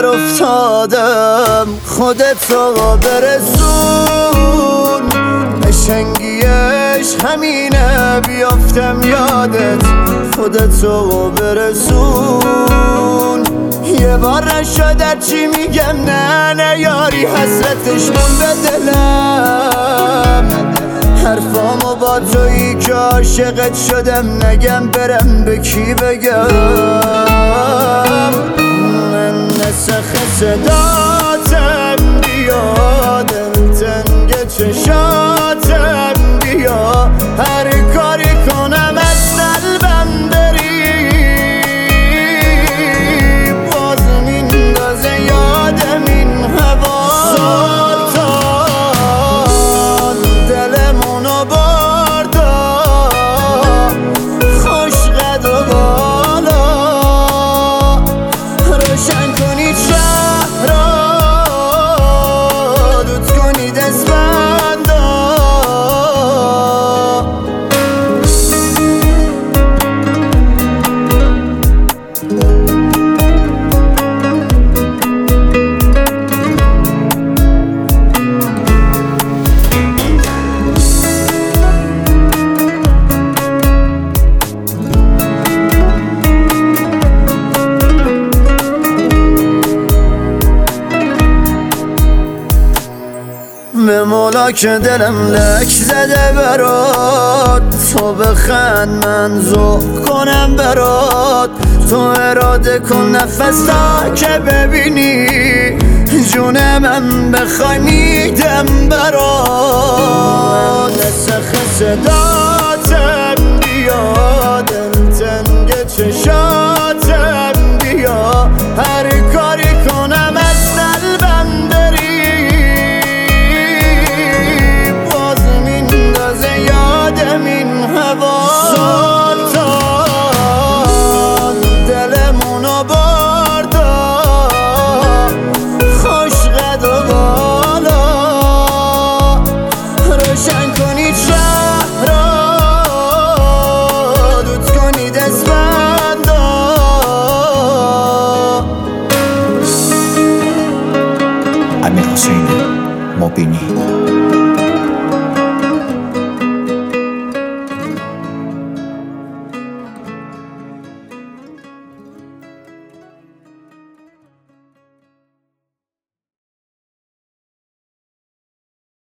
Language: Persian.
در افتادم، خودتو برسون. قشنگیش همینه بیافتم یادت، خودتو برسون. یه بار نشد چی میگم، نه یاری حسرتش مون به دلم. حرفامو با تویی که عاشقت شدم، نگم برم به کی بگم. من نسخ صداتم بیا، دلتنگ چشاتم بیا. هر کاری کنم از قلبم بری، باز میندازه یادم این هوا. سلطان دلمونو بردا، خوش قد و بالا. روشن کنید شهرها، دود کنید اسفندا. به مولا که دلم لک زده برات، تو بخند من ذوق کنم برات. تو اراده کن نفس تا که ببینی، جون من بخوای میدم برات. نسخ صداتم بیا، دلتنگ چشاتم بیا. هر کاری کنم از قلبم بری، یادم این هوا. سلطان دلمونو بردا، خوش قد و بالا. روشن کنید شهرها، دود کنید اسفندا. امیر حسین مبینی.